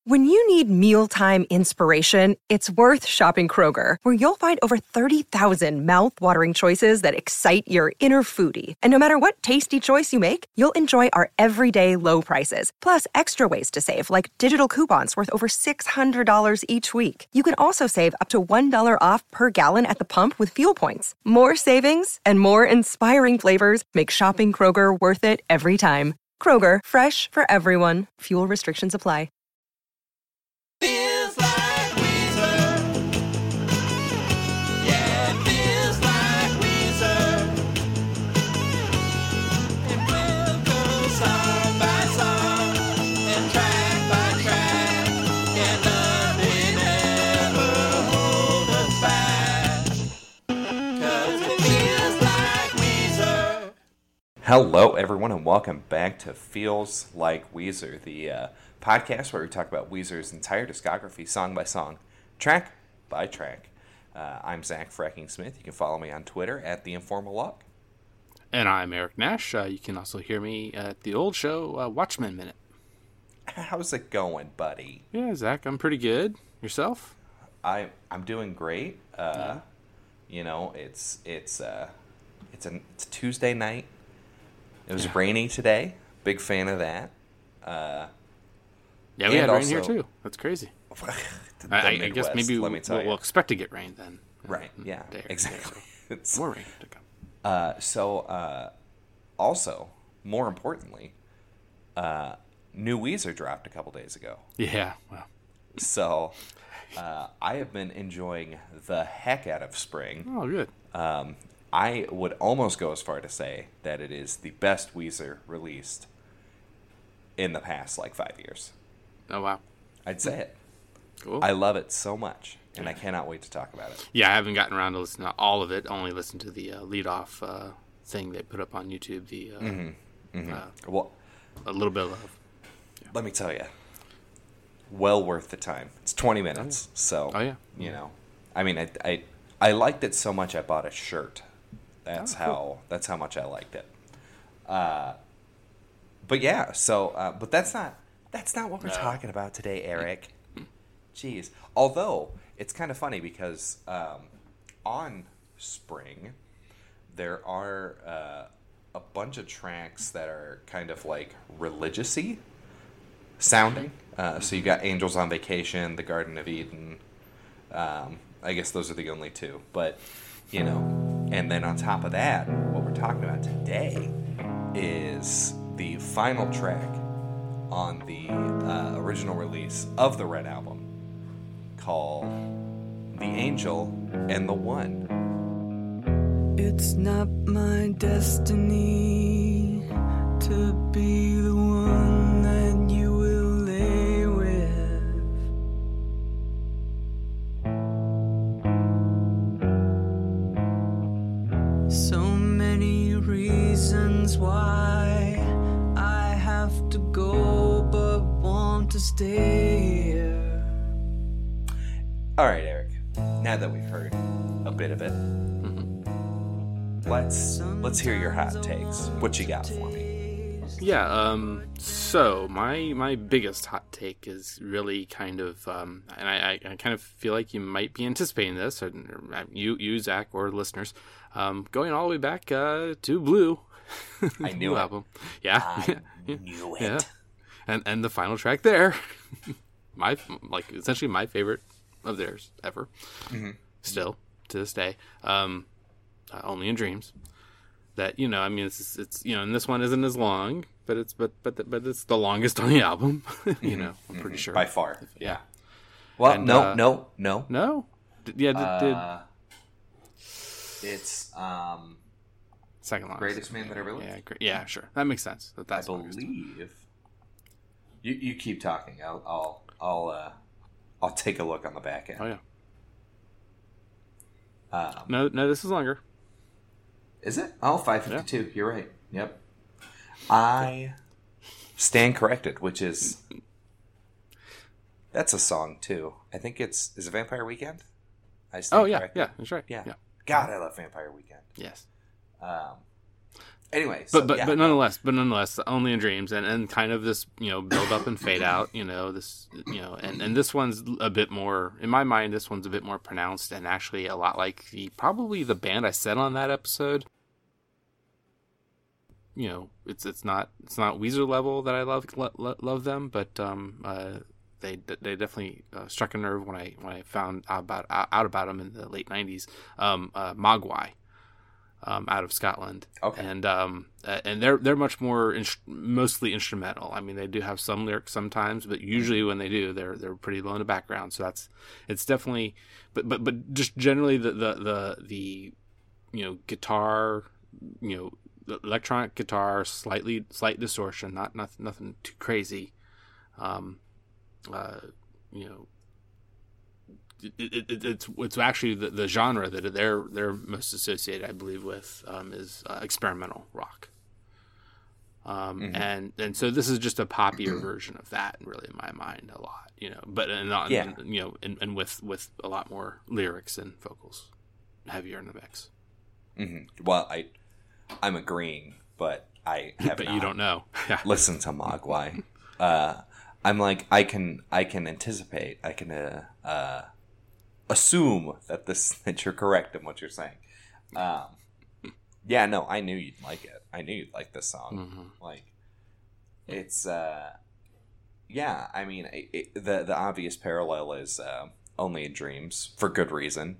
When you need mealtime inspiration, it's worth shopping Kroger, where you'll find over 30,000 mouth-watering choices that excite your inner foodie. And no matter what tasty choice you make, you'll enjoy our everyday low prices, plus extra ways to save, like digital coupons worth over $600 each week. You can also save up to $1 off per gallon at the pump with fuel points. More savings and more inspiring flavors make shopping Kroger worth it every time. Kroger, fresh for everyone. Fuel restrictions apply. Feels like Weezer. Yeah, it feels like Weezer. And we'll go song by song and track by track. And nothing ever hold us back. 'Cause it feels like Weezer. Hello, everyone, and welcome back to Feels Like Weezer, the podcast where we talk about Weezer's entire discography, song by song, track by track. I'm Zach Fracking Smith. You can follow me on Twitter at The Informal Log. And I'm Eric Nash. You can also hear me at the old show, Watchmen Minute. How's it going, buddy? Yeah, Zach, I'm pretty good. Yourself? I'm doing great. You know, it's a Tuesday night. It was rainy today. Big fan of that. Yeah, we and had rain here also- too. That's crazy. The I guess Midwest, maybe let me tell you. we'll expect to get rain then. Right, yeah, Day or exactly. so. It's- More rain to come. Also, more importantly, new Weezer dropped a couple days ago. Yeah, well, So, I have been enjoying the heck out of spring. oh, good. I would almost go as far to say that it is the best Weezer released in the past, 5 years. Oh, wow. I'd say it. Cool. I love it so much, and I cannot wait to talk about it. Yeah, I haven't gotten around to listening to all of it. Only listened to the lead-off thing they put up on YouTube. Well, A little bit of. let me tell you, well worth the time. It's 20 minutes, so Oh, yeah. you know, I mean, I liked it so much I bought a shirt. That's cool. how much I liked it. But yeah, so but that's not what we're talking about today, Eric. Jeez. Although it's kind of funny because on Spring there are a bunch of tracks that are kind of like religious-y sounding. So you got Angels on Vacation, The Garden of Eden. I guess those are the only two. But, you know, and then on top of that, what we're talking about today is the final track on the original release of the Red Album called The Angel and the One. It's not my destiny to be the one that you will lay with. So many reasons why I have to go, but want to stay here. All right, Eric. Now that we've heard a bit of it, let's hear your hot takes. What you got for me? Yeah, so my biggest hot take is really kind of, and I kind of feel like you might be anticipating this, or you Zach, or listeners, going all the way back to Blue. I knew Blue it. album. Yeah. I knew it. Yeah. And the final track there, essentially my favorite of theirs ever. Still to this day. Only in Dreams. That, you know, I mean, it's you know, and this one isn't as long, but it's it's the longest on the album. You know, I'm pretty sure By far. Yeah. Well, And, no. No. Did It's second longest. Greatest Man That Ever Lived. Yeah, yeah, sure. That makes sense. That's I longest. believe. You keep talking. I'll take a look on the back end. Oh yeah. No, this is longer. Is it? Oh, 5:52. You're right. Yep. I stand corrected, which is that's a song too. I think is it Vampire Weekend? I stand Oh yeah, corrected. yeah, that's right. Yeah. Yeah. God, I love Vampire Weekend. Yes. Anyway, so, but nonetheless, Only in Dreams, and kind of this, build up and fade out, this, and this one's a bit more, in my mind, this one's a bit more pronounced, and actually a lot like probably the band I said on that episode. It's not Weezer level that I love them, but they definitely struck a nerve when I found out about them in the late '90s. Mogwai. Out of Scotland, okay, and they're much more mostly instrumental. I mean, they do have some lyrics sometimes, but usually when they do, they're pretty low in the background. So it's definitely, but just generally the guitar, the electronic guitar, slight distortion, nothing too crazy, It's actually the genre that they're most associated, I believe, with is experimental rock, and so this is just a poppier version of that, really, in my mind, a lot, but and with a lot more lyrics and vocals, heavier in the mix. Mm-hmm. Well, I'm agreeing, but I have but you don't know. Listen to Mogwai. I'm like I can anticipate. I can assume that you're correct in what you're saying. Yeah, no, I knew you'd like it. I knew you'd like this song. Mm-hmm. Like, it's yeah. I mean, the obvious parallel is Only in Dreams, for good reason.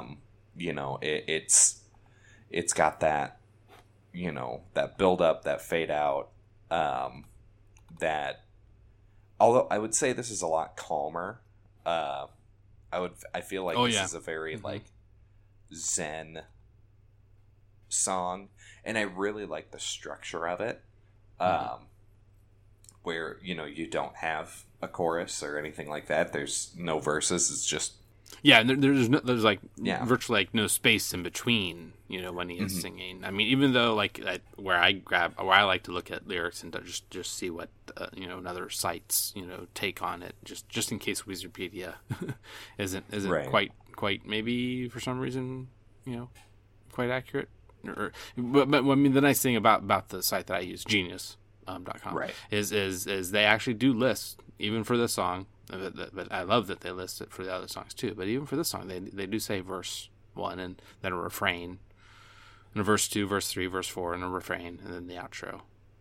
It's got that, that build up, that fade out, that. Although I would say this is a lot calmer. I feel like this is a very like zen song, and I really like the structure of it, where you don't have a chorus or anything like that. There's no verses. It's just there's virtually like no space in between. When he is singing. I mean, even though where I like to look at lyrics and just see what another site's take on it, just in case Weezerpedia isn't right. quite maybe for some reason quite accurate. But I mean, the nice thing about the site that I use, Genius.com, right, is they actually do list, even for this song. But I love that they list it for the other songs too. But even for this song, they do say verse 1 and then a refrain, and a verse 2, verse 3, verse 4, and a refrain, and then the outro.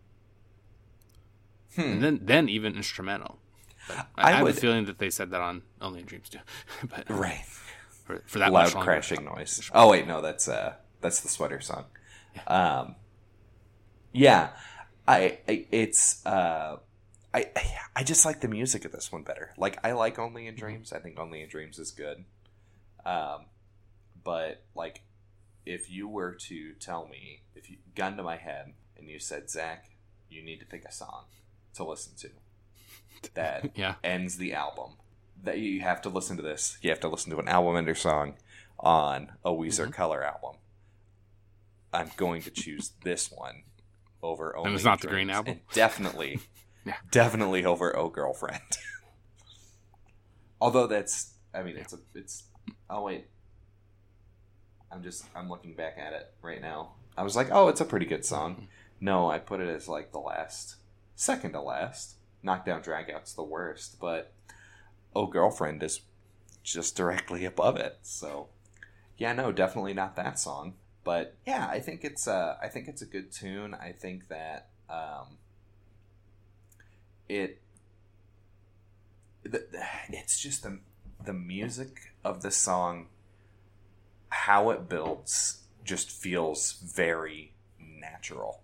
And then even instrumental. But I have a feeling that they said that on Only in Dreams too. But right. For that loud much longer crashing noise. Oh wait, no, that's the Sweater song. Yeah. I just like the music of this one better. Like, I like Only in Dreams. I think Only in Dreams is good. But like, if you were to tell me, if you gun to my head and you said, Zach, you need to pick a song to listen to that ends the album, that you have to listen to this. You have to listen to an album ender song on a Weezer Color album. I'm going to choose this one over Only. And it's not Dreams, the Green Album? and definitely over Oh Girlfriend. Although it's oh wait. I'm looking back at it right now. I was like, oh, it's a pretty good song. No, I put it as like second to last. Knockdown Dragout's the worst, but Oh Girlfriend is just directly above it. So yeah, no, definitely not that song. But yeah, I think it's a good tune. I think that it's just the music of the song, how it builds, just feels very natural.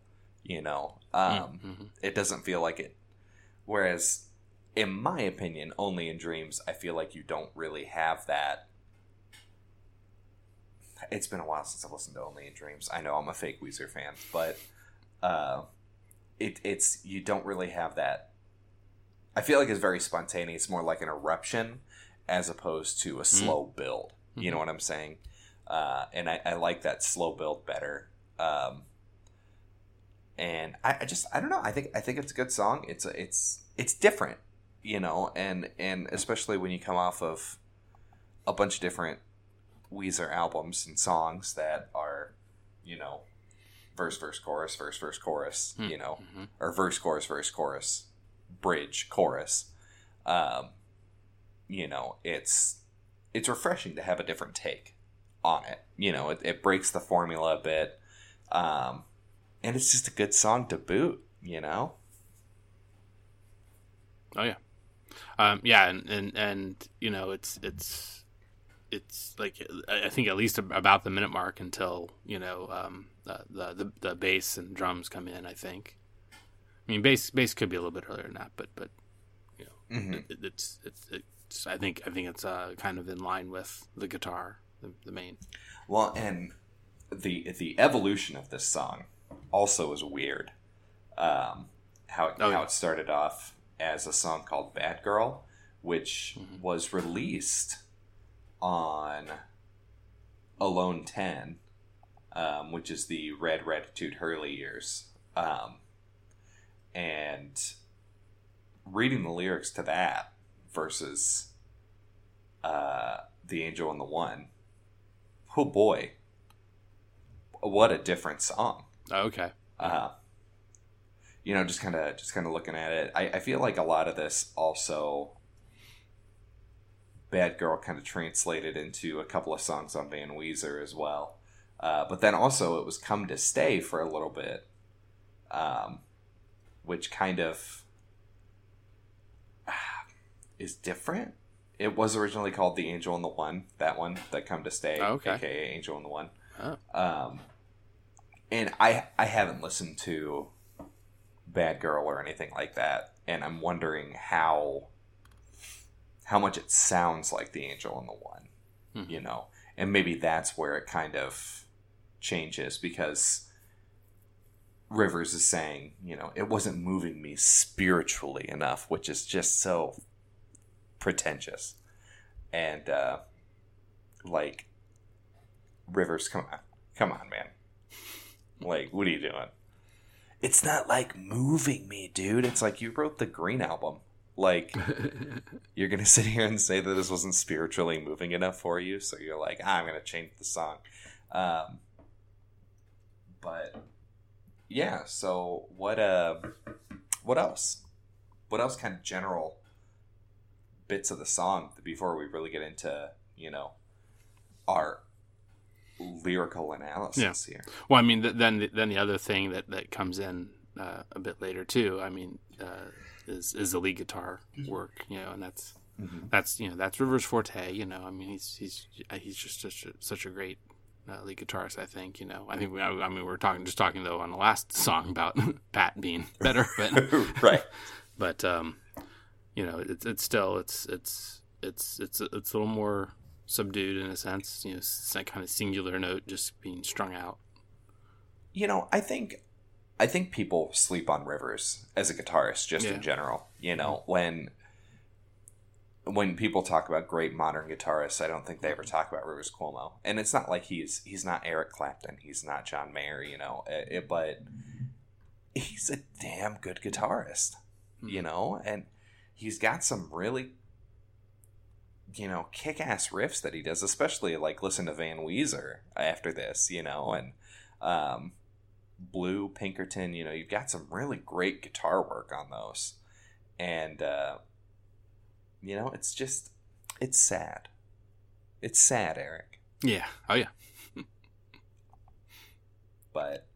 It doesn't feel like it. Whereas, in my opinion, Only in Dreams, I feel like you don't really have that. It's been a while since I've listened to Only in Dreams. I know I'm a fake Weezer fan, but it's you don't really have that. I feel like it's very spontaneous, more like an eruption as opposed to a slow build. You know what I'm saying? And I like that slow build better. And I don't know. I think it's a good song. It's different, and especially when you come off of a bunch of different Weezer albums and songs that are, verse, chorus, you know, or verse, chorus, bridge, chorus. You know, it's refreshing to have a different take on it. You know, it breaks the formula a bit. And it's just a good song to boot, you know? Oh yeah. Yeah, and you know, it's like, I think at least about the minute mark until, you know, the bass and drums come in, I think. I mean, bass could be a little bit earlier than that, but you know, it's I think it's kind of in line with the guitar, the main. Well, and the evolution of this song also is weird. How it started off as a song called Bad Girl, which was released on Alone 10, which is the Red Toot Hurley years. And reading the lyrics to that versus The Angel and the One, oh boy, what a different song. Okay. You know, just kind of looking at it, I feel like a lot of this also, Bad Girl kind of translated into a couple of songs on Van Weezer as well. But then also it was Come to Stay for a little bit, which kind of is different. It was originally called The Angel and the One, that one, that Come to Stay, aka Angel and the One. Oh. And I haven't listened to Bad Girl or anything like that, and I'm wondering how much it sounds like The Angel and the One, you know, and maybe that's where it kind of changes, because Rivers is saying, you know, it wasn't moving me spiritually enough, which is just so pretentious. And like, Rivers, come on, man, like, what are you doing? It's not like moving me, dude. It's like, you wrote the Green Album. Like, you're going to sit here and say that this wasn't spiritually moving enough for you, so you're like, I'm going to change the song. But, yeah, so what else? What else kind of general bits of the song before we really get into, you know, our lyrical analysis here? Well, I mean, then the other thing that comes in a bit later too, I mean, is the lead guitar work, you know, and that's you know, that's Rivers' forte, you know. I mean, he's just such a great lead guitarist, I think, you know. I think we were talking though on the last song about Pat being better, but right. But you know, it's still it's a little more subdued in a sense, you know, it's that kind of singular note just being strung out. You know, I think people sleep on Rivers as a guitarist just in general. You know, when people talk about great modern guitarists, I don't think they ever talk about Rivers Cuomo. And it's not like he's not Eric Clapton, he's not John Mayer, you know, but he's a damn good guitarist, you know, and he's got some really, you know, kick-ass riffs that he does, especially, like, listen to Van Weezer after this, you know, and Blue, Pinkerton, you know, you've got some really great guitar work on those. And, you know, it's sad. It's sad, Eric. Yeah. Oh, yeah. But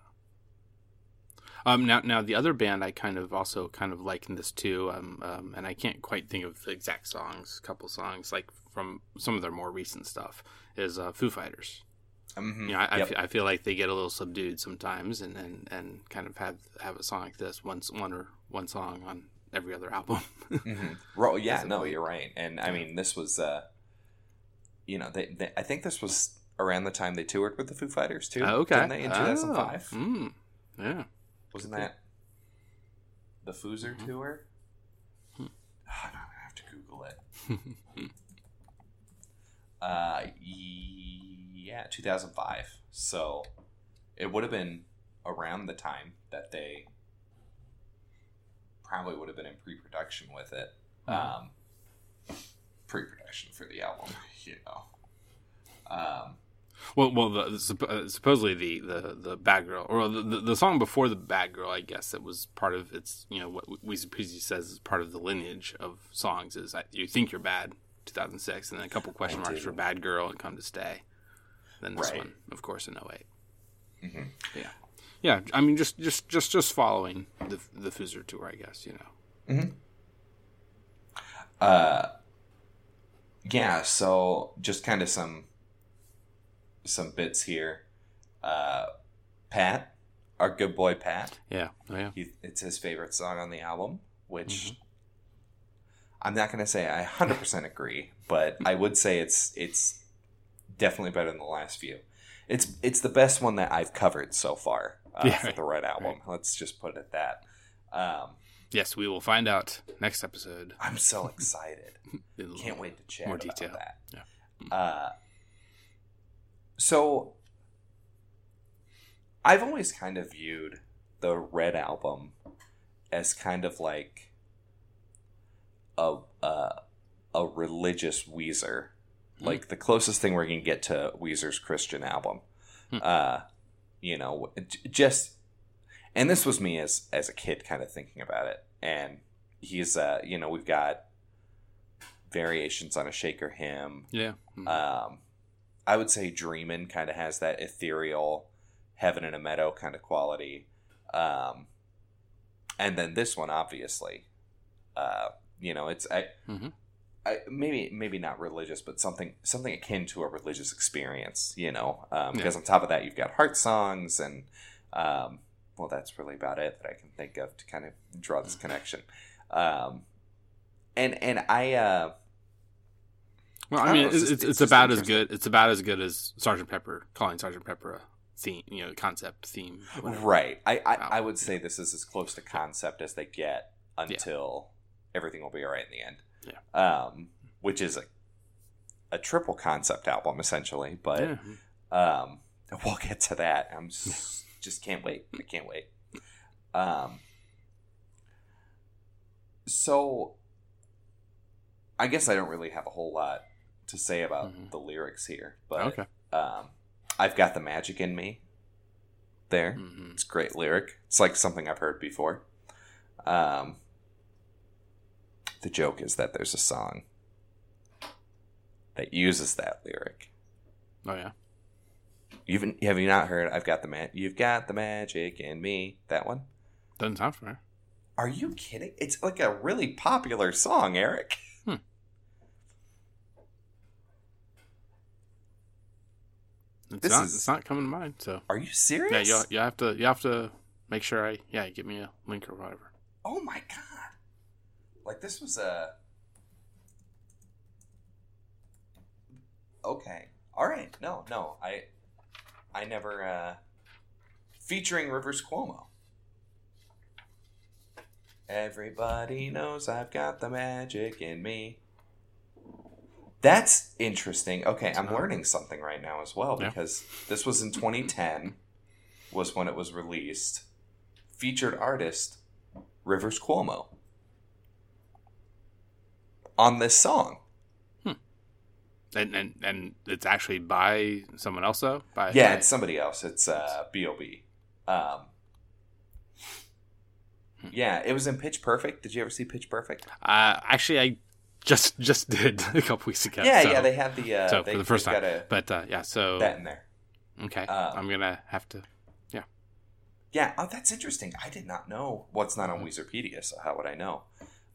now the other band I kind of liken this to, and I can't quite think of the exact songs, couple songs, like from some of their more recent stuff, is Foo Fighters. Mm-hmm. You know, I feel like they get a little subdued sometimes, and kind of have a song like this, one song on every other album. Mm-hmm. Well, yeah, no, you're right. And I mean, this was, you know, they I think this was around the time they toured with the Foo Fighters too. Oh, okay. Didn't they, in 2005? Yeah. Wasn't that the Foozer tour? Oh, I'm gonna have to Google it. Yeah, 2005. So it would have been around the time that they probably would have been in pre-production with it. Pre-production for the album, you know. Supposedly the Bad Girl, or the song before the Bad Girl, I guess that was part of its, what Weezer Peasy says is part of the lineage of songs is You Think You're Bad, 2006, and then a couple question marks for Bad Girl and Come to Stay. Then this one, of course, in 2008. Mm-hmm. Yeah. I mean, just following the Foozer tour, I guess, Mm-hmm. Yeah. So just kind of some bits here. Pat, our good boy Pat. Yeah. Oh, yeah. It's his favorite song on the album, which I'm not going to say I 100% agree, but I would say it's definitely better than the last few. It's the best one that I've covered so far for the Red Album. Right. Let's just put it at that. Yes, we will find out next episode. I'm so excited. Can't wait to chat more detail about that. Yeah. So I've always kind of viewed the Red Album as kind of like a religious Weezer. Like the closest thing we're going to get to Weezer's Christian album. And this was me as a kid kind of thinking about it. And he's, we've got variations on a Shaker hymn. Yeah. I would say Dreamin' kind of has that ethereal Heaven in a Meadow kind of quality. And then this one, obviously, it's, maybe not religious, but something akin to a religious experience, because on top of that, you've got heart songs and, that's really about it that I can think of to kind of draw this connection. It's about as good. It's about as good as Sgt. Pepper, calling Sgt. Pepper a theme, concept theme. Whatever. Right. I would say this is as close to concept as they get until Everything Will Be Alright in the End. Yeah. Which is a triple concept album essentially, but we'll get to that. I'm just can't wait. I can't wait. So I guess I don't really have a whole lot to say about the lyrics here, but I've got the magic in me there. It's a great lyric. It's like something I've heard before. The joke is that there's a song that uses that lyric. Oh yeah. Have you not heard You've Got the Magic in Me? That one? Doesn't sound familiar. Are you kidding? It's like a really popular song, Eric. It's not coming to mind. So are you serious? Yeah, you have to make sure give me a link or whatever. Oh my god! Like this was okay. All right. No. I never featuring Rivers Cuomo. Everybody knows I've got the magic in me. That's interesting. Okay, I'm learning something right now as well because this was in 2010 was when it was released. Featured artist Rivers Cuomo on this song. And it's actually by someone else though? It's somebody else. It's B.O.B. Yeah, it was in Pitch Perfect. Did you ever see Pitch Perfect? Actually, I just did a couple weeks ago. Yeah, they had the for the first time. But so that in there. Okay, I'm gonna have to. Yeah. Oh, that's interesting. I did not know. Well, it's not on Weezerpedia, so how would I know?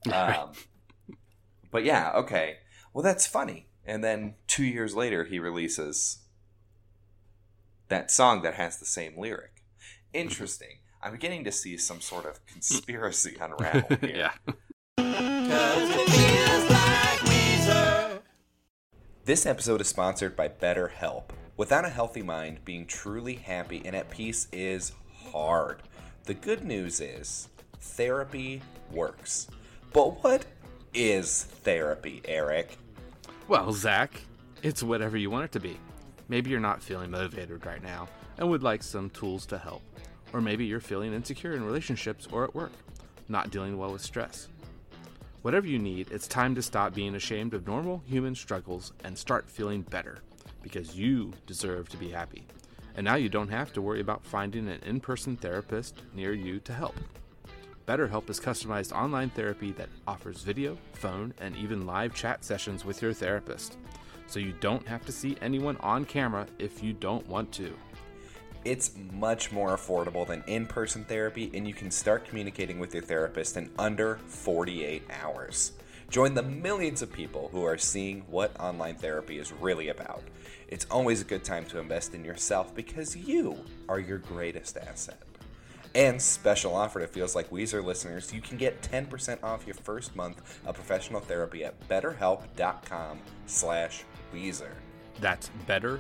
But yeah, okay. Well, that's funny. And then 2 years later, he releases that song that has the same lyric. Interesting. I'm beginning to see some sort of conspiracy unravel here. Yeah. 'Cause it feels like Weezer. This episode is sponsored by BetterHelp. Without a healthy mind, being truly happy and at peace is hard. The good news is therapy works. But what is therapy, Eric? Well, Zach, it's whatever you want it to be. Maybe you're not feeling motivated right now and would like some tools to help. Or maybe you're feeling insecure in relationships or at work, not dealing well with stress. Whatever you need, it's time to stop being ashamed of normal human struggles and start feeling better. because you deserve to be happy. And now you don't have to worry about finding an in-person therapist near you to help. BetterHelp is customized online therapy that offers video, phone, and even live chat sessions with your therapist. So you don't have to see anyone on camera if you don't want to. It's much more affordable than in-person therapy, and you can start communicating with your therapist in under 48 hours. Join the millions of people who are seeing what online therapy is really about. It's always a good time to invest in yourself because you are your greatest asset. And special offer to Feels Like Weezer listeners, you can get 10% off your first month of professional therapy at betterhelp.com/Weezer. That's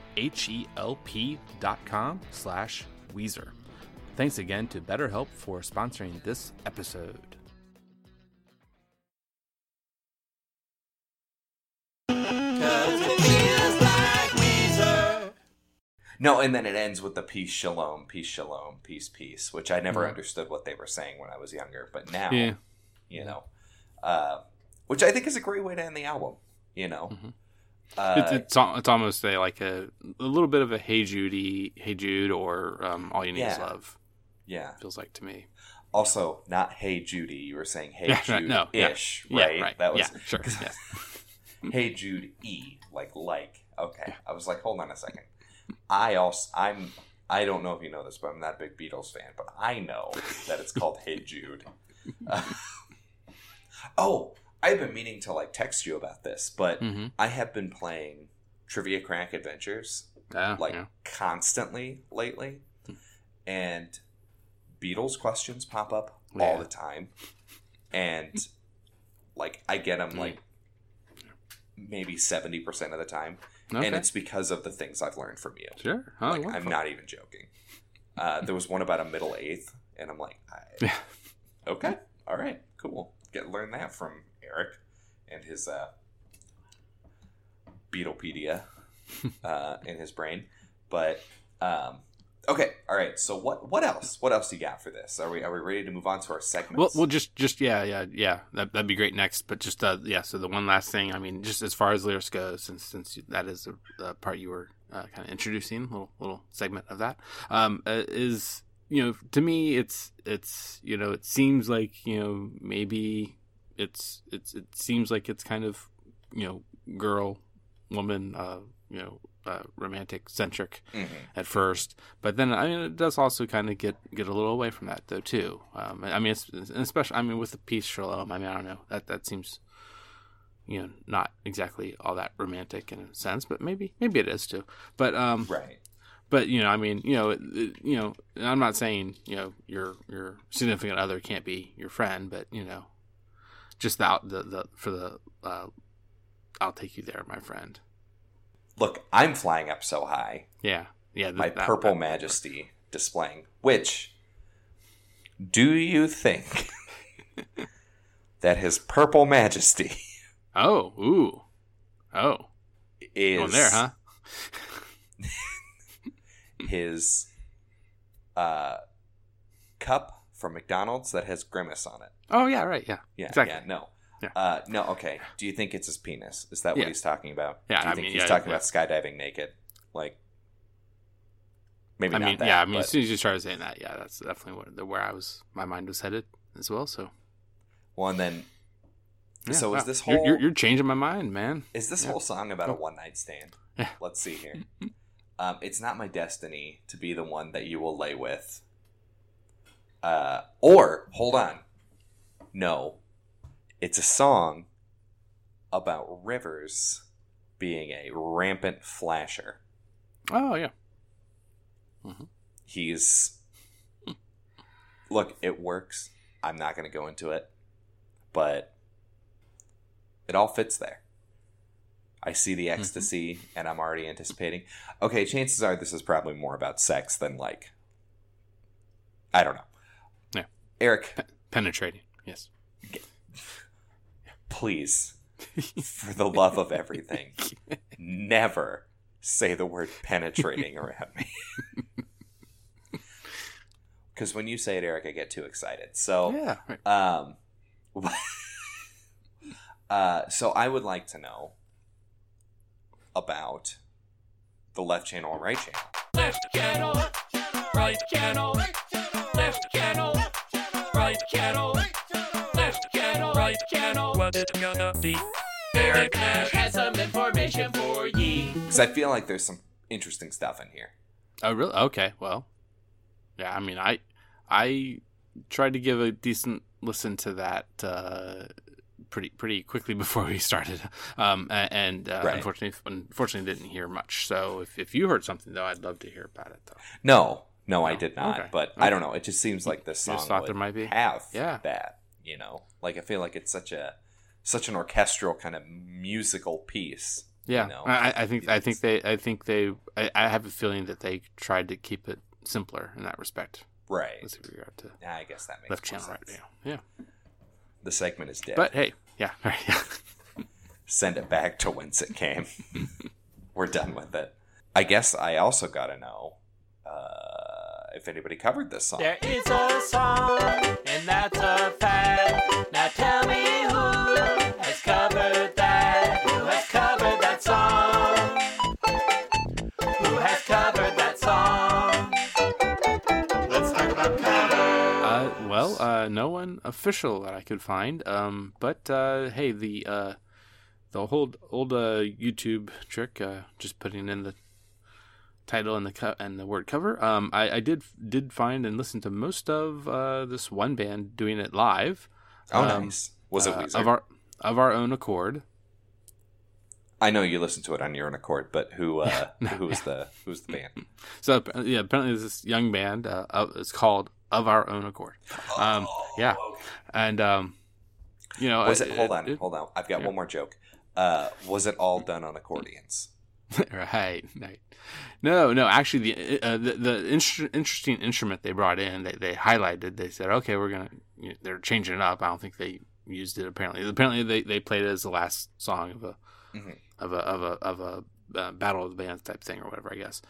betterhelp.com/Weezer. Thanks again to BetterHelp for sponsoring this episode. Cause it feels like Weezer. No, and then it ends with the peace, shalom, peace, peace, which I never understood what they were saying when I was younger. But now, Yeah. you know, which I think is a great way to end the album, you know. It's almost like a little bit of a Hey Jude, or All You Need Is Yeah. Love. Yeah. Feels like to me. Also, not Hey Judy. You were saying Hey Yeah, Jude no, yeah. ish, Yeah, right? right. That was Yeah, sure. Yes. Hey Jude E, like. Okay, I was like, hold on a second. I don't know if you know this, but I'm not a big Beatles fan, but I know that it's called Hey Jude. Oh, I've been meaning to like text you about this, but I have been playing Trivia Crack Adventures constantly lately, and Beatles questions pop up all the time, and like I get them like maybe 70% of the time, and it's because of the things I've learned from you. Sure. Oh, Like, I'm wonderful. not even joking. There was one about a middle eighth, and I'm like, okay, all right, cool. Learn that from Eric and his Beatlepedia in his brain. But okay, all right. So what else? What else you got for this? Are we ready to move on to our segments? Well, just yeah. That'd be great next. But just So the one last thing. I mean, just as far as lyrics goes, since that is the part you were kind of introducing, little segment of that, is to me it's it seems like maybe it seems like it's kind of girl woman romantic centric at first, but then it does also kind of get a little away from that though too. It's especially with the peace shalom. I don't know, that seems not exactly all that romantic in a sense, but maybe it is too. But right. But I'm not saying your significant other can't be your friend, but just the I'll take you there, my friend. Look, I'm flying up so high. Yeah. My purple majesty displaying. Which, do you think that his purple majesty is is going there, huh? his cup from McDonald's that has Grimace on it? Oh yeah, right, yeah, exactly. Yeah, no. Yeah. No, okay. Do you think it's his penis? Is that what he's talking about? Yeah, Do you think he's talking about skydiving naked? Like, maybe not that. As soon as you started saying that, that's definitely where my mind was headed as well. So, well, and then, so wow. is this whole you're changing my mind, man? Is this whole song about a one night stand? Yeah. Let's see here. It's not my destiny to be the one that you will lay with. Or hold on, no. It's a song about Rivers being a rampant flasher. Oh, yeah. He's... Look, it works. I'm not going to go into it. But it all fits there. I see the ecstasy, and I'm already anticipating. Okay, chances are this is probably more about sex than, like... I don't know. Yeah. Eric. Penetrating, yes. Please, for the love of everything, never say the word penetrating around me. Because when you say it, Eric, I get too excited. So, yeah, right. So I would like to know about the left channel and right channel. Left channel, right channel, left channel, right channel, left channel, right channel. What it gonna be? Eric Nash has some information for ye. Because I feel like there's some interesting stuff in here. Oh, really? Okay. Well, yeah. I mean, I tried to give a decent listen to that pretty quickly before we started, and Right. unfortunately didn't hear much. So if you heard something though, I'd love to hear about it though. No, I did not. Okay. But I don't know. It just seems like this You song just thought would there might be? have Yeah. that. You know, like I feel like it's such an orchestral kind of musical piece. Yeah, You know? I have a feeling that they tried to keep it simpler in that respect. Right. With regard to I guess that makes left more channel, right sense. now. Yeah. The segment is dead. But hey, yeah, right, yeah. Send it back to whence it came. We're done with it. I guess I also got to know if anybody covered this song. There is a song, and that's a fact. Now tell me who has covered that? Who has covered that song? Who has covered that song? Let's talk about cover. No one official that I could find. But hey, the old YouTube trick, just putting in the title and the word cover. I did find and listen to most of this one band doing it live. Oh, nice. Was it Weezer? Of our own accord. I know you listened to it on your own accord, but who's the band? So yeah, apparently there's this young band. It's called Of Our Own Accord. Yeah, and you know, Was it? Hold on. I've got one more joke. Was it all done on accordions? Right. No. Actually, the interesting instrument they brought in, they highlighted. They said, okay, they're changing it up. I don't think they used it. Apparently, they played it as the last song of a battle of the bands type thing or whatever, I guess.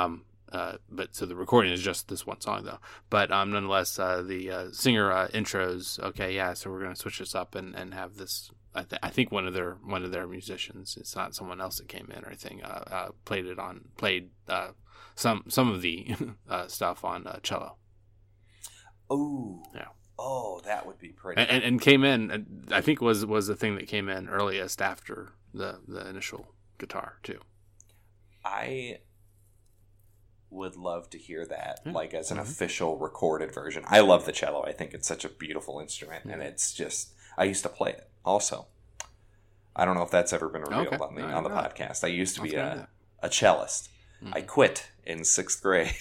But so the recording is just this one song though. But nonetheless, the singer intros. Okay, yeah. So we're gonna switch this up and have this. I think one of their musicians. It's not someone else that came in or anything. Played some of the stuff on cello. Oh, Yeah. Oh, that would be pretty. And came in. I think was the thing that came in earliest after the initial guitar too. I would love to hear that, Yeah. like as an official recorded version. I love the cello. I think it's such a beautiful instrument, and it's just. I used to play it also. I don't know if that's ever been revealed Okay. on the No, podcast. I used to be I'll find a cellist. Mm-hmm. I quit in 6th grade,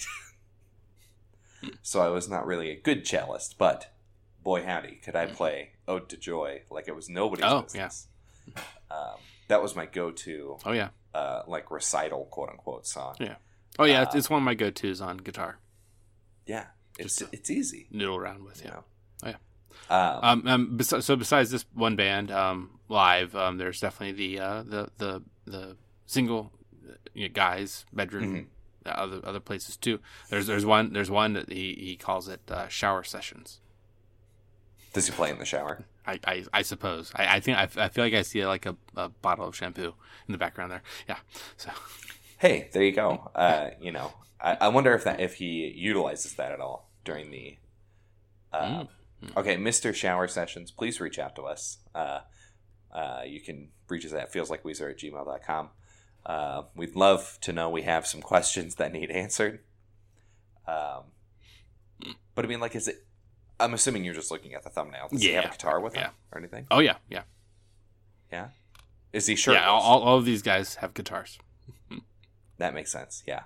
so I was not really a good cellist. But boy, howdy, could I play "Ode to Joy" like it was nobody's business. That was my go-to. Oh yeah. Like recital, quote unquote, song. Yeah. Oh yeah, it's one of my go-tos on guitar. Yeah, it's easy. Noodle around with, You yeah. know? Oh yeah. So besides this one band live, there's definitely the single guys bedroom, other places too. There's one that he calls it shower sessions. Does he play in the shower? I suppose. I think I feel like I see like a bottle of shampoo in the background there. Yeah. So. Hey, there you go. I wonder if he utilizes that at all during the. Okay, Mr. Shower Sessions, please reach out to us. You can reach us at feelslikweezer@gmail.com. We'd love to know. We have some questions that need answered. But I mean, like, is it? I'm assuming you're just looking at the thumbnail. Does he have a guitar with him or anything? Oh yeah. Yeah. Is he shirtless? Yeah, all of these guys have guitars. That makes sense. Yeah.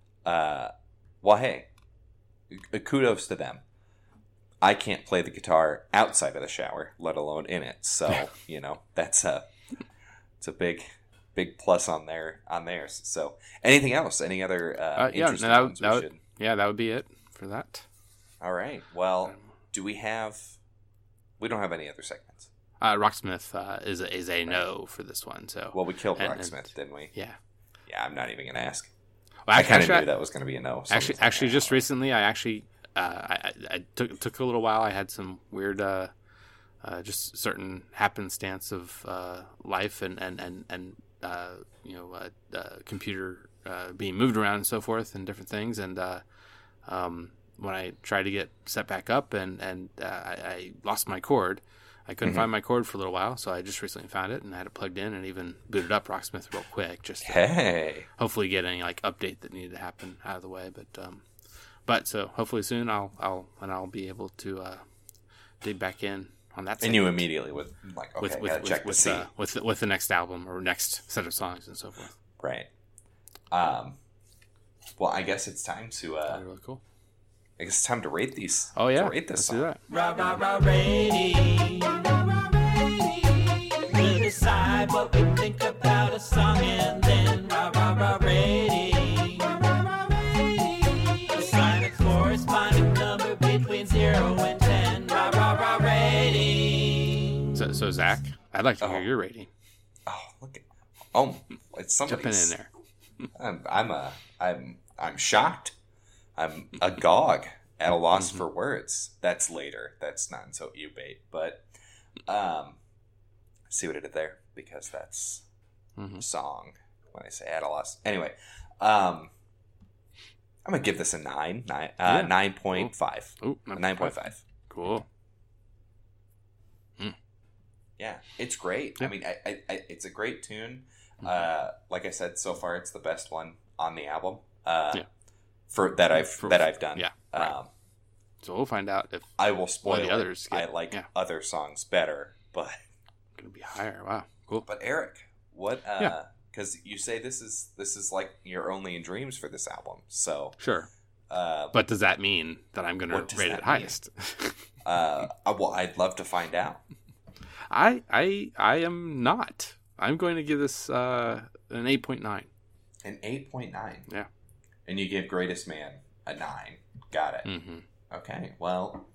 Well, hey, kudos to them. I can't play the guitar outside of the shower, let alone in it. So that's it's a big plus on theirs. So anything else? Any other interesting ones we should? Yeah, that would be it for that. All right. Well, we don't have any other segments. Rocksmith is a no for this one. So Well, we killed Rocksmith, didn't we? Yeah. Yeah, I'm not even going to ask. Well, I kind of knew that was going to be a no. Actually, just recently, I took a little while. I had some weird, just certain happenstance of life and computer being moved around and so forth and different things. And when I tried to get set back up and I lost my cord, I couldn't find my cord for a little while, so I just recently found it and had it plugged in and even booted up Rocksmith real quick, just to hopefully get any like update that needed to happen out of the way. But so hopefully soon I'll be able to dig back in on that. And you immediately with the next album or next set of songs and so forth. Right. Well, I guess it's time to. Really cool. I guess it's time to rate these. Oh yeah, to rate this let's song. do that. Rah, rah, rah, rating. We'll decide what we think about a song and then rah, rah, rah, rating. Assign a corresponding number between 0 and 10. Rah, rah, rah, rating. So Zach, I'd like to hear your rating. Oh, look at. It's somebody's. Jumping in there. I'm shocked. I'm agog at a loss for words. That's later. That's not until you bait. But see what I did there? Because that's song when I say at a loss. Anyway, I'm going to give this a 9.5. Ooh, 9.5. Cool. Yeah, it's great. Yeah. I mean, I it's a great tune. Like I said, so far it's the best one on the album. That I've done. Yeah. Right. So we'll find out if I will spoil the others I like other songs better, but gonna be higher. Wow, cool. But Eric, what? Because you say this is like you're only in dreams for this album. So sure. But does that mean that I'm gonna rate it highest? Well, I'd love to find out. I am not. I'm going to give this an 8.9. An 8.9. Yeah. And you give Greatest Man a 9. Got it. Mm-hmm. Okay, well,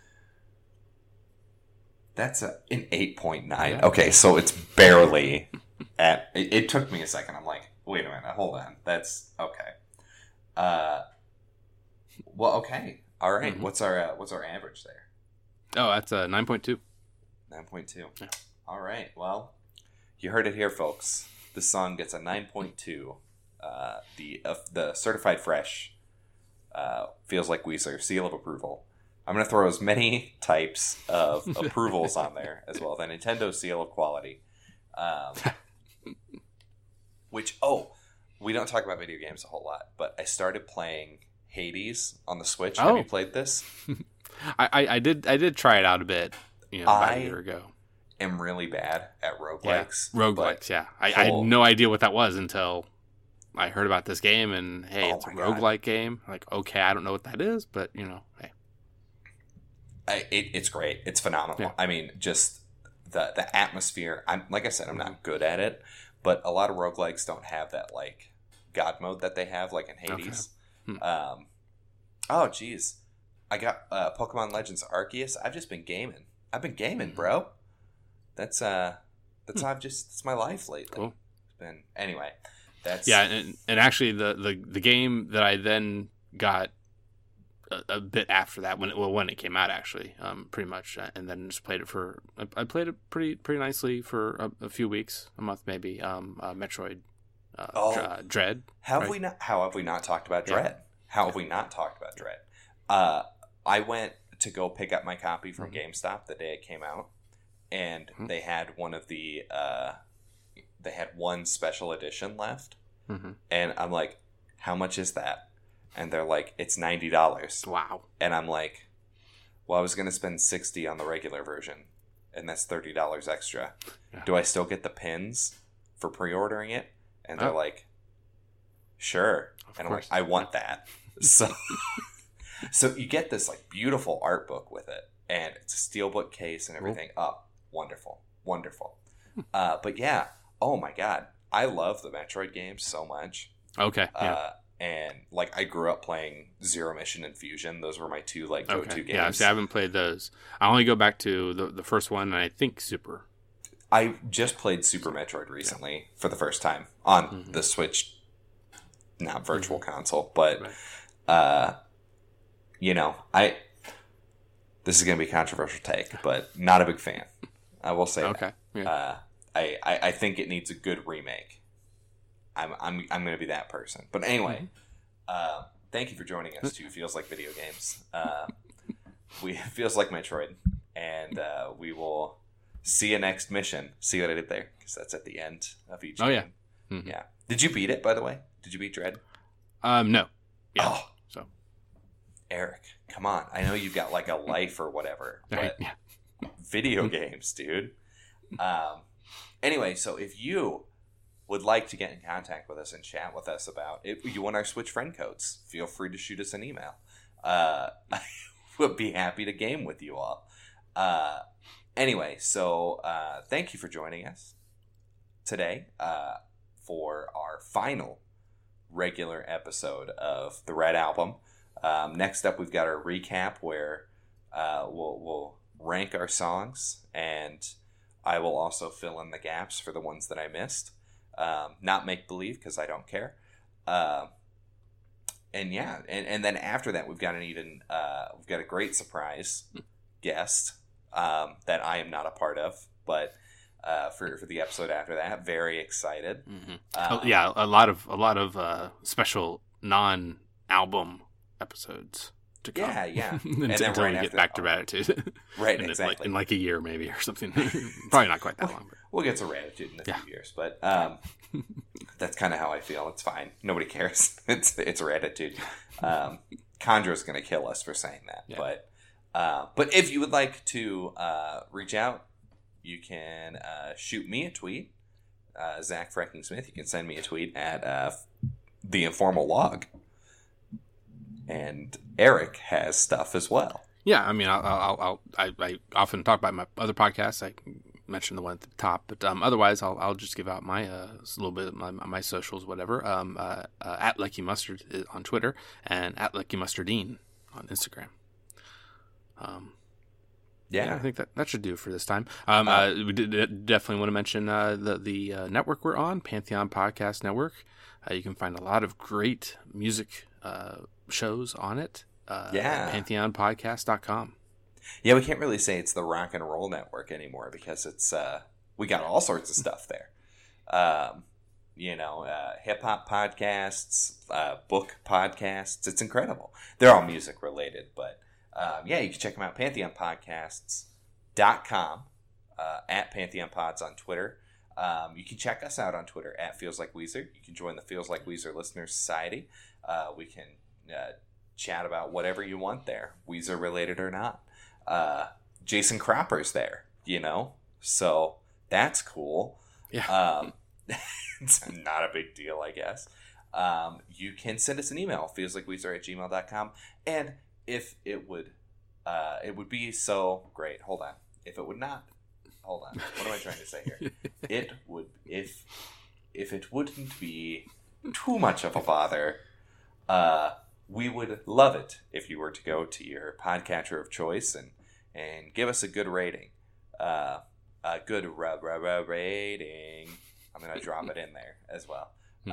that's an 8.9. Yeah. Okay, so it's barely at. It took me a second. I'm like, wait a minute, hold on. That's okay. Well, okay, all right. What's our average there? Oh, that's a 9.2. 9.2. Yeah. All right. Well, you heard it here, folks. This song gets a 9.2. The certified fresh feels like Weezer seal of approval. I'm going to throw as many types of approvals on there as well. The Nintendo seal of quality. Which, we don't talk about video games a whole lot, but I started playing Hades on the Switch. Have you played this? I did try it out a bit, about a year ago. I'm really bad at roguelikes. Yeah, roguelikes, yeah. I had no idea what that was until I heard about this game, and hey, it's a roguelike game. Like, okay, I don't know what that is, but hey. It's great. It's phenomenal. Yeah. I mean, just the atmosphere. Like I said, I'm not good at it, but a lot of roguelikes don't have that like God mode that they have, like in Hades. Okay. Oh, geez, I got Pokemon Legends Arceus. I've just been gaming. I've been gaming, bro. That's it's my life lately. Cool. It's been anyway. That's and actually the game that I then got a bit after that when it came out actually, pretty much, and then just played it I played it pretty nicely for a few weeks, a month maybe. Metroid Dread. How have we not talked about Dread? Yeah. How have we not talked about Dread? I went to go pick up my copy from GameStop the day it came out, and they had one of the they had one special edition left, and I'm like, how much is that? And they're like, it's $90. Wow. And I'm like, well, I was going to spend $60 on the regular version, and that's $30 extra. Yeah. Do I still get the pins for pre-ordering it? And they're like, sure. And I'm like, I want that. So you get this like beautiful art book with it, and it's a steelbook case and everything. Oh, wonderful. But yeah, oh my God, I love the Metroid games so much. Okay. Yeah. And like I grew up playing Zero Mission and Fusion. Those were my two like go-to games. Yeah, see, I haven't played those. I only go back to the first one, and I think Super. I just played Super Metroid recently for the first time on the Switch, not Virtual Console, but this is going to be a controversial take, but not a big fan. I will say okay. that. Yeah. I think it needs a good remake. I'm going to be that person. But anyway, thank you for joining us to Feels Like Video Games. Feels Like Metroid, and we will see you next mission. See what I did there? Because that's at the end of each. Oh game. yeah, mm-hmm. Yeah. Did you beat it, by the way? Did you beat Dread? No. Yeah. Oh, so Eric, come on! I know you've got like a life or whatever, but yeah. video games, dude. Anyway, so if you would like to get in contact with us and chat with us about it, you want our Switch friend codes, feel free to shoot us an email. I would be happy to game with you all. Anyway, so thank you for joining us today for our final regular episode of the Red Album. Next up, we've got our recap where we'll rank our songs, and I will also fill in the gaps for the ones that I missed. Not make believe, because I don't care. And yeah, and then after that, we've got we've got a great surprise guest that I am not a part of, but for the episode after that, very excited. Mm-hmm. Yeah, a lot of special non-album episodes to come. Yeah. and then until right we after get back to Ratitude. Right, in exactly. in like a year maybe or something. Probably not quite that long. But. We'll get to Ratitude in a few years, but that's kind of how I feel. It's fine. Nobody cares. It's Ratitude. Condra's going to kill us for saying that. Yeah. But if you would like to reach out, you can shoot me a tweet, Zach Fracking Smith. You can send me a tweet at The Informal Log. And Eric has stuff as well. Yeah, I mean, I often talk about my other podcasts. I mentioned the one at the top, but otherwise, I'll just give out my a little bit of my socials, whatever. At Lucky Mustard on Twitter and at Lucky Mustardine on Instagram. Yeah, I think that should do it for this time. We definitely want to mention the network we're on, Pantheon Podcast Network. You can find a lot of great music shows on it. PantheonPodcast.com. Yeah, we can't really say it's the Rock and Roll Network anymore because it's we got all sorts of stuff there. Hip hop podcasts, book podcasts. It's incredible. They're all music related, but you can check them out. PantheonPodcasts.com, at Pantheon Pods on Twitter. You can check us out on Twitter at Feels Like Weezer. You can join the Feels Like Weezer Listeners Society. We can chat about whatever you want there, Weezer related or not. Jason Cropper's there, so that's cool. Yeah. It's not a big deal, I guess. You can send us an email, feelslikeweezer@gmail.com, and if it would be so great. Hold on. If it would not, hold on. What am I trying to say here? It would, if it wouldn't be too much of a bother, we would love it if you were to go to your podcatcher of choice and give us a good rating. A good rating. I'm going to drop it in there as well.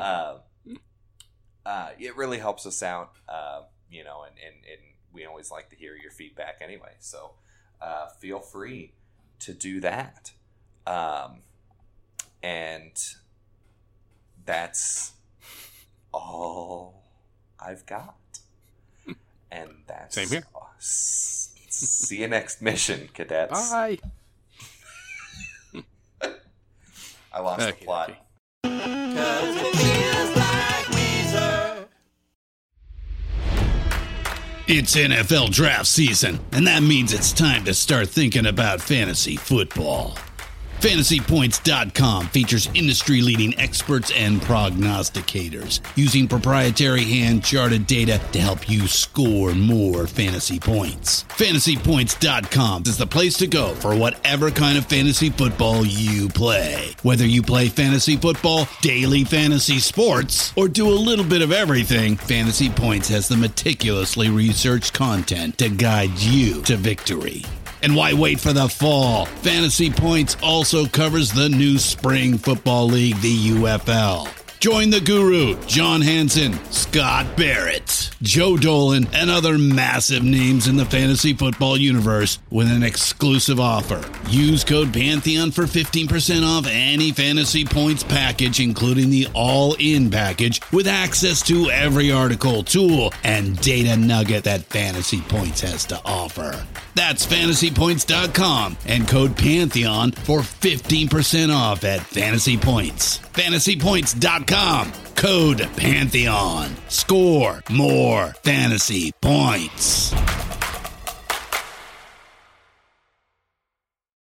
It really helps us out, and we always like to hear your feedback anyway. So feel free to do that. And that's all I've got. And that's same here. See you next mission, cadets. Bye. I lost the plot. Okay. 'Cause it feels like Weezer. It's NFL draft season, and that means it's time to start thinking about fantasy football. FantasyPoints.com features industry-leading experts and prognosticators using proprietary hand-charted data to help you score more fantasy points. FantasyPoints.com is the place to go for whatever kind of fantasy football you play. Whether you play fantasy football, daily fantasy sports, or do a little bit of everything, Fantasy Points has the meticulously researched content to guide you to victory. And why wait for the fall? Fantasy Points also covers the new spring football league, the UFL. Join the guru, John Hansen, Scott Barrett, Joe Dolan, and other massive names in the fantasy football universe with an exclusive offer. Use code Pantheon for 15% off any Fantasy Points package, including the all-in package, with access to every article, tool, and data nugget that Fantasy Points has to offer. That's fantasypoints.com and code Pantheon for 15% off at Fantasy Points. Fantasypoints.com, code Pantheon. Score more fantasy points.